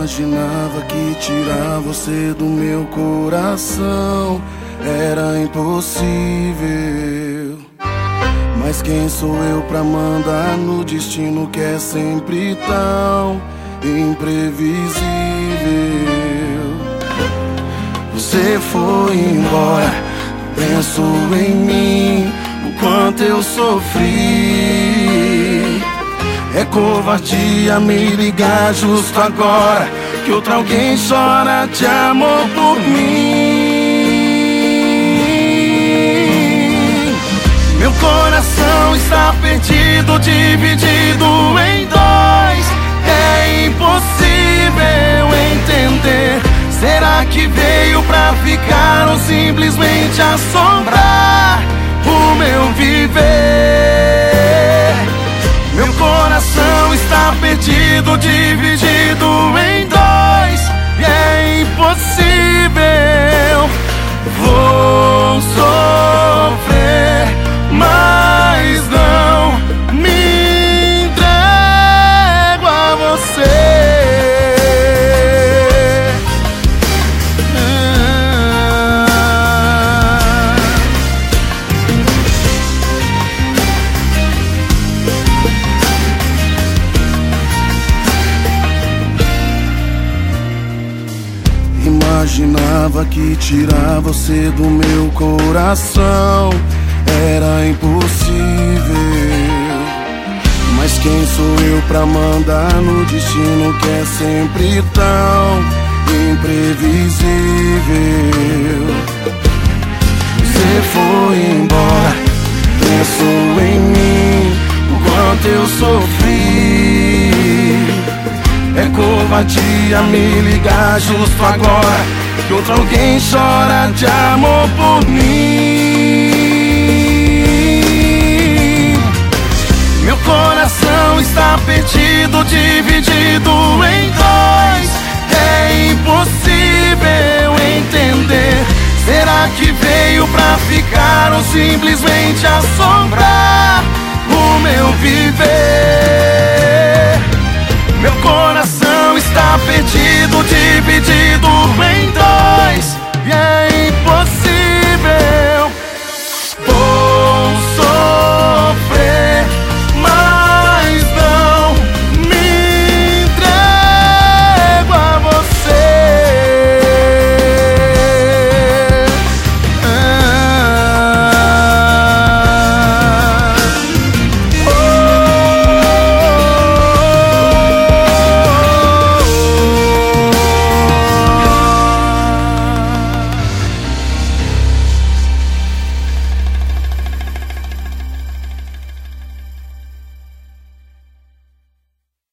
Imaginava que tirar você do meu coração era impossível. Mas quem sou eu pra mandar no destino que é sempre tão imprevisível? Você foi embora, penso em mim, o quanto eu sofri. É covardia me ligar justo agora que outro alguém chora de amor por mim. Meu coração está perdido, dividido em dois. É impossível entender. Será que veio pra ficar ou simplesmente assombrar o meu viver? Meu coração está perdido, dividido em dois, e é impossível. Vou sofrer, mas não me entrego a você. Imaginava que tirar você do meu coração era impossível. Mas quem sou eu pra mandar no destino que é sempre tão imprevisível? Você foi embora, pensou em mim, o quanto eu sofri. É covardia me ligar justo agora que outro alguém chora de amor por mim. Meu coração está perdido, dividido em dois. É impossível entender. Será que veio pra ficar ou simplesmente assombrar o meu viver? Meu coração está perdido, dividido em dois.